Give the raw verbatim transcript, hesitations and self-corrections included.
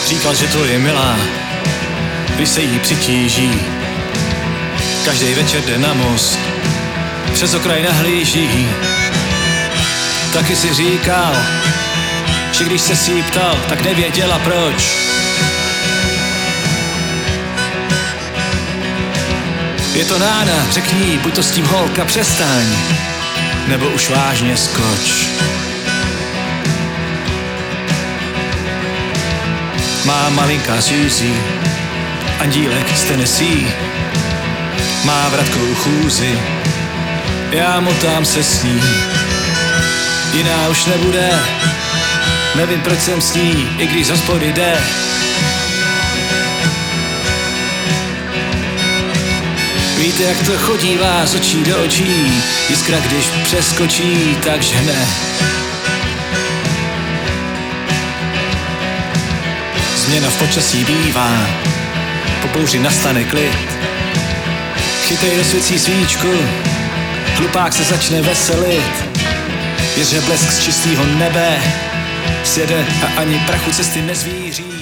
Říkal, že to je milá, když se jí přitíží. Každý večer jde na most, přes okraj nahlíží. Taky si říkal, že když se si jí ptal, tak nevěděla proč. Je to nána, řekni, buď to s tím holka přestaň, nebo už vážně skoč. Má malinká Suzy, andílek z Tennessee, má vratkou chůzi, já motám se s ní. Jiná už nebude, nevím proč jsem s ní, i když z hospody jde. Víte, jak to chodí vás očí do očí, jiskra když přeskočí, takže ne. Změna v počasí bývá, po bouři nastane klid. Chytej do svěcí svíčku, hlupák se začne veselit. Věř, že blesk z čistého nebe sjede a ani prachu cesty nezvíří.